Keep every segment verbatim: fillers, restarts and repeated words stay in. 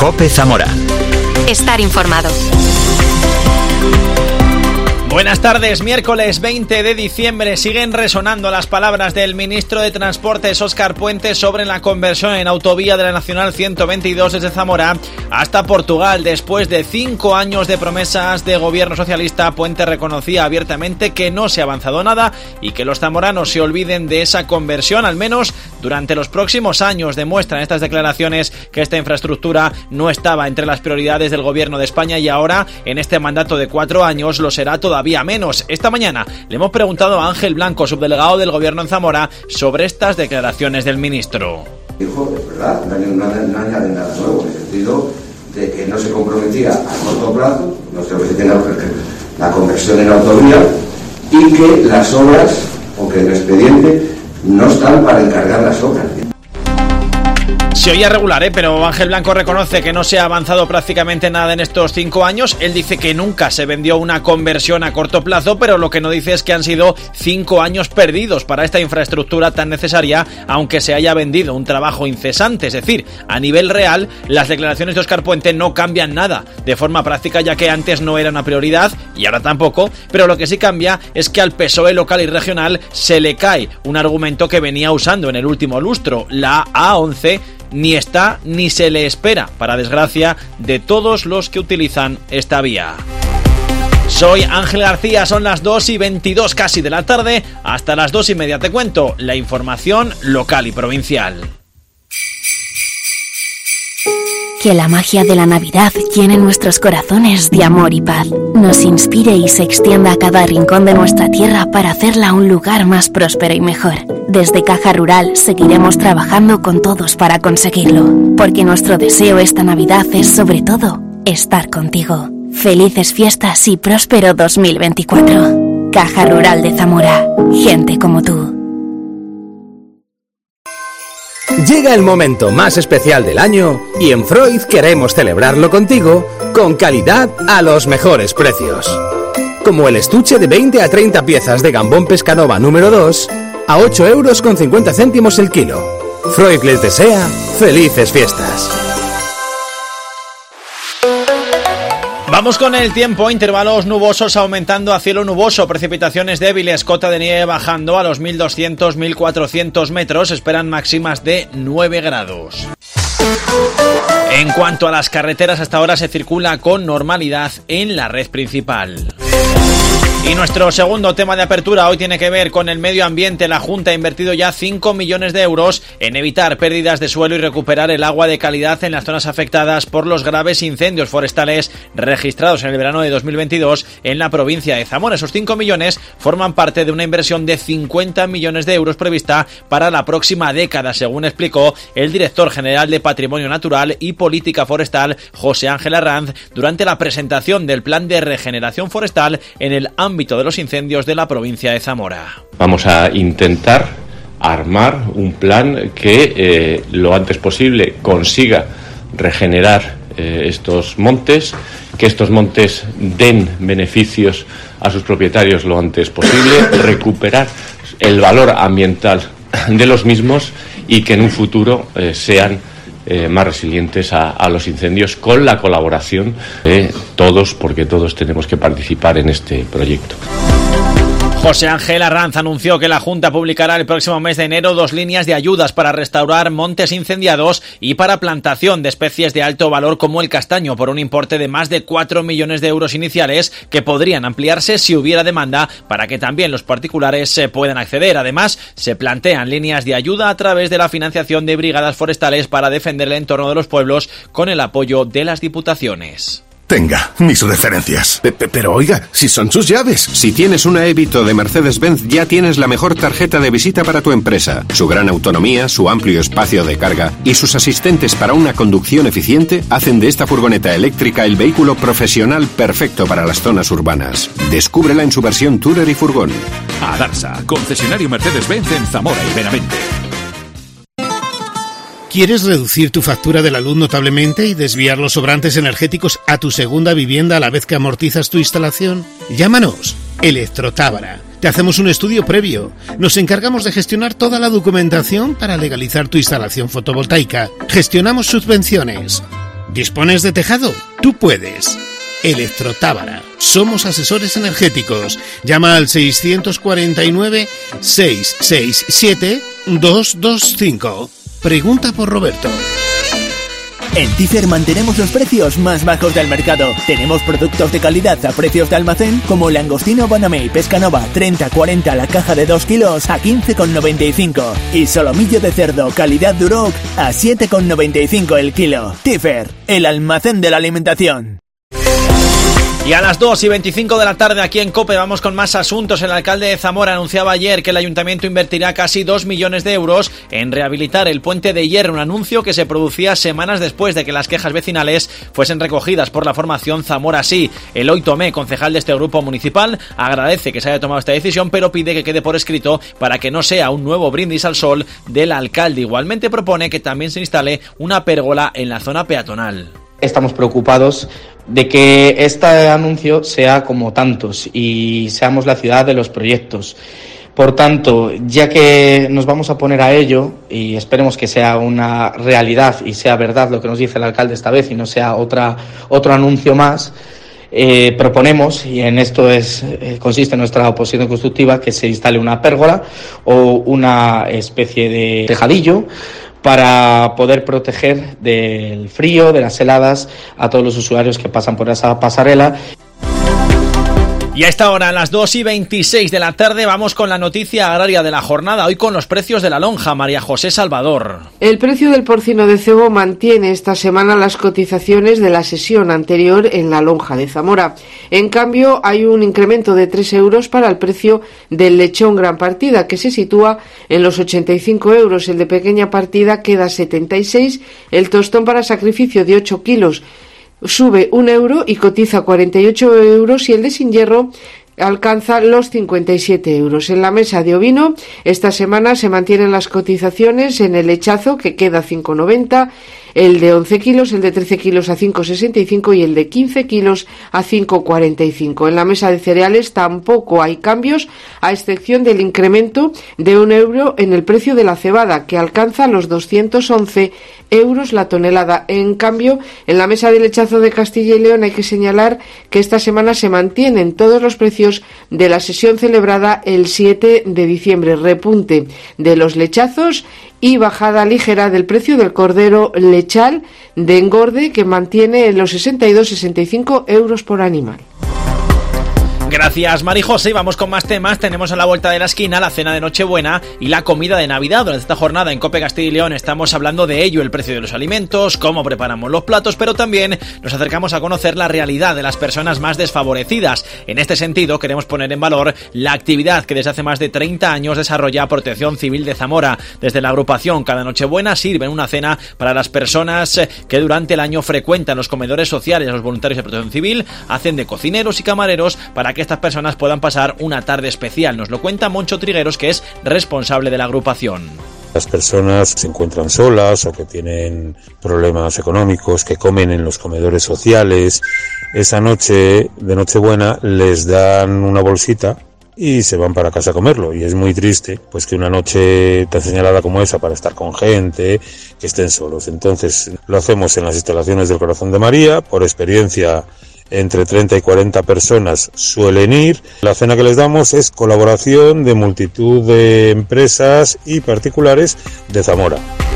COPE Zamora. Estar informado. Buenas tardes, miércoles veinte de diciembre. Siguen resonando las palabras del ministro de Transportes, Óscar Puente, sobre la conversión en autovía de la Nacional ciento veintidós desde Zamora hasta Portugal. Después de cinco años de promesas de gobierno socialista, Puente reconocía abiertamente que no se ha avanzado nada y que los zamoranos se olviden de esa conversión, al menos durante los próximos años. Demuestran estas declaraciones que esta infraestructura no estaba entre las prioridades del gobierno de España y ahora, en este mandato de cuatro años, lo será todavía menos. Esta mañana le hemos preguntado a Ángel Blanco, subdelegado del gobierno en Zamora, sobre estas declaraciones del ministro. Dijo, es verdad, no añade nada nuevo, en el sentido de que no se comprometía a corto plazo, no se comprometía la conversión en autovía, y que las obras, o que el expediente, no están para encargar las obras. Se oía regular, ¿eh? Pero Ángel Blanco reconoce que no se ha avanzado prácticamente nada en estos cinco años. Él dice que nunca se vendió una conversión a corto plazo, pero lo que no dice es que han sido cinco años perdidos para esta infraestructura tan necesaria, aunque se haya vendido un trabajo incesante. Es decir, a nivel real, las declaraciones de Óscar Puente no cambian nada de forma práctica, ya que antes no era una prioridad y ahora tampoco, pero lo que sí cambia es que al P S O E local y regional se le cae un argumento que venía usando en el último lustro, la A once ni está ni se le espera, para desgracia de todos los que utilizan esta vía. Soy Ángel García, son las dos y veintidós casi de la tarde, hasta las dos y media te cuento la información local y provincial. Que la magia de la Navidad llene nuestros corazones de amor y paz, nos inspire y se extienda a cada rincón de nuestra tierra para hacerla un lugar más próspero y mejor. Desde Caja Rural seguiremos trabajando con todos para conseguirlo, porque nuestro deseo esta Navidad es sobre todo estar contigo. Felices fiestas y próspero dos mil veinticuatro. Caja Rural de Zamora, gente como tú. Llega el momento más especial del año y en Freud queremos celebrarlo contigo con calidad a los mejores precios. Como el estuche de veinte a treinta piezas de gambón Pescanova número dos a ocho euros con cincuenta céntimos el kilo. Freud les desea felices fiestas. Vamos con el tiempo, intervalos nubosos aumentando a cielo nuboso, precipitaciones débiles, cota de nieve bajando a los mil doscientos a mil cuatrocientos metros, esperan máximas de nueve grados. En cuanto a las carreteras, hasta ahora se circula con normalidad en la red principal. Y nuestro segundo tema de apertura hoy tiene que ver con el medio ambiente. La Junta ha invertido ya cinco millones de euros en evitar pérdidas de suelo y recuperar el agua de calidad en las zonas afectadas por los graves incendios forestales registrados en el verano de dos mil veintidós en la provincia de Zamora. Esos cinco millones forman parte de una inversión de cincuenta millones de euros prevista para la próxima década, según explicó el director general de Patrimonio Natural y Política Forestal, José Ángel Arranz, durante la presentación del Plan de Regeneración Forestal en el ámbito de los incendios de la provincia de Zamora. Vamos a intentar armar un plan que eh, lo antes posible consiga regenerar eh, estos montes, que estos montes den beneficios a sus propietarios lo antes posible, recuperar el valor ambiental de los mismos y que en un futuro eh, sean Eh, más resilientes a, a los incendios, con la colaboración de todos, porque todos tenemos que participar en este proyecto. José Ángel Arranz anunció que la Junta publicará el próximo mes de enero dos líneas de ayudas para restaurar montes incendiados y para plantación de especies de alto valor como el castaño, por un importe de más de cuatro millones de euros iniciales, que podrían ampliarse si hubiera demanda para que también los particulares se puedan acceder. Además, se plantean líneas de ayuda a través de la financiación de brigadas forestales para defender el entorno de los pueblos con el apoyo de las diputaciones. Tenga, mis referencias. Pe- pe- Pero oiga, si son sus llaves. Si tienes una Evito de Mercedes-Benz, ya tienes la mejor tarjeta de visita para tu empresa. Su gran autonomía, su amplio espacio de carga y sus asistentes para una conducción eficiente hacen de esta furgoneta eléctrica el vehículo profesional perfecto para las zonas urbanas. Descúbrela en su versión Tourer y Furgón. Adarsa, concesionario Mercedes-Benz en Zamora y Benavente. ¿Quieres reducir tu factura de la luz notablemente y desviar los sobrantes energéticos a tu segunda vivienda a la vez que amortizas tu instalación? Llámanos, Electrotábara. Te hacemos un estudio previo. Nos encargamos de gestionar toda la documentación para legalizar tu instalación fotovoltaica. Gestionamos subvenciones. ¿Dispones de tejado? Tú puedes. Electrotábara. Somos asesores energéticos. Llama al seiscientos cuarenta y nueve, seiscientos sesenta y siete, doscientos veinticinco. Pregunta por Roberto. En Tifer mantenemos los precios más bajos del mercado. Tenemos productos de calidad a precios de almacén como langostino Baname y pesca nova treinta cuarenta la caja de dos kilos a quince con noventa y cinco. Y solomillo de cerdo calidad Duroc a siete con noventa y cinco el kilo. Tifer, el almacén de la alimentación. Y a las dos y veinticinco de la tarde aquí en COPE vamos con más asuntos. El alcalde de Zamora anunciaba ayer que el ayuntamiento invertirá casi dos millones de euros en rehabilitar el puente de hierro, un anuncio que se producía semanas después de que las quejas vecinales fuesen recogidas por la formación Zamora Sí. Eloy Tomé, concejal de este grupo municipal, agradece que se haya tomado esta decisión, pero pide que quede por escrito para que no sea un nuevo brindis al sol del alcalde. Igualmente propone que también se instale una pérgola en la zona peatonal. Estamos preocupados de que este anuncio sea como tantos y seamos la ciudad de los proyectos. Por tanto, ya que nos vamos a poner a ello y esperemos que sea una realidad y sea verdad lo que nos dice el alcalde esta vez y no sea otra otro anuncio más, eh, proponemos, y en esto es eh, consiste nuestra oposición constructiva, que se instale una pérgola o una especie de tejadillo para poder proteger del frío, de las heladas, a todos los usuarios que pasan por esa pasarela. Y a esta hora, a las dos y veintiséis de la tarde, vamos con la noticia agraria de la jornada, hoy con los precios de la lonja. María José Salvador. El precio del porcino de cebo mantiene esta semana las cotizaciones de la sesión anterior en la lonja de Zamora. En cambio, hay un incremento de tres euros para el precio del lechón gran partida, que se sitúa en los ochenta y cinco euros. El de pequeña partida queda setenta y seis. El tostón para sacrificio de ocho kilos sube un euro y cotiza cuarenta y ocho euros, y el de sin hierro alcanza los cincuenta y siete euros. En la mesa de ovino, esta semana se mantienen las cotizaciones en el lechazo, que queda cinco noventa, el de once kilos, el de trece kilos a cinco sesenta y cinco y el de quince kilos a cinco cuarenta y cinco. En la mesa de cereales tampoco hay cambios, a excepción del incremento de un euro en el precio de la cebada, que alcanza los doscientos once euros la tonelada. En cambio, en la mesa de lechazo de Castilla y León hay que señalar que esta semana se mantienen todos los precios de la sesión celebrada el siete de diciembre. Repunte de los lechazos y bajada ligera del precio del cordero lechal de engorde, que mantiene en los sesenta y dos a sesenta y cinco euros por animal. Gracias, Mari José. Y vamos con más temas. Tenemos a la vuelta de la esquina la cena de Nochebuena y la comida de Navidad. Durante esta jornada en COPE Castilla y León estamos hablando de ello, el precio de los alimentos, cómo preparamos los platos, pero también nos acercamos a conocer la realidad de las personas más desfavorecidas. En este sentido, queremos poner en valor la actividad que desde hace más de treinta años desarrolla Protección Civil de Zamora. Desde la agrupación, cada Nochebuena sirven una cena para las personas que durante el año frecuentan los comedores sociales. Los voluntarios de Protección Civil hacen de cocineros y camareros para que que estas personas puedan pasar una tarde especial. Nos lo cuenta Moncho Trigueros, que es responsable de la agrupación. Las personas se encuentran solas o que tienen problemas económicos, que comen en los comedores sociales, esa noche de Nochebuena les dan una bolsita y se van para casa a comerlo, y es muy triste pues que una noche tan señalada como esa para estar con gente, que estén solos. Entonces lo hacemos en las instalaciones del Corazón de María. Por experiencia, entre treinta y cuarenta personas suelen ir. La cena que les damos es colaboración de multitud de empresas y particulares de Zamora.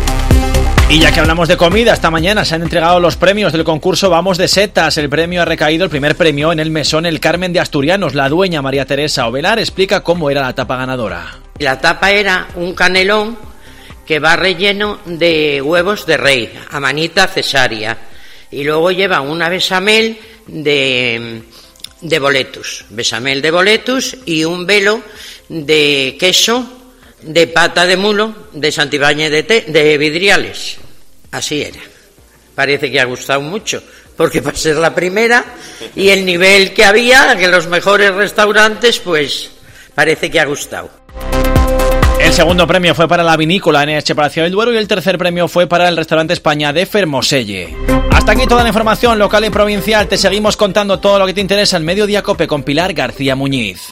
Y ya que hablamos de comida, esta mañana se han entregado los premios del concurso Vamos de Setas. El premio ha recaído, el primer premio, en el mesón El Carmen de Asturianos. La dueña, María Teresa Ovelar, explica cómo era la tapa ganadora. La tapa era un canelón que va relleno de huevos de rey, a manita cesárea, y luego lleva una bechamel de, de boletus, bechamel de boletus y un velo de queso de pata de mulo de Santibáñez de, Te, de Vidriales. Así era. Parece que ha gustado mucho, porque para ser la primera y el nivel que había, que los mejores restaurantes, pues parece que ha gustado. El segundo premio fue para la vinícola en Etxepalacio del Duero y el tercer premio fue para el restaurante España de Fermoselle. Hasta aquí toda la información local y provincial. Te seguimos contando todo lo que te interesa en Mediodía COPE con Pilar García Muñiz.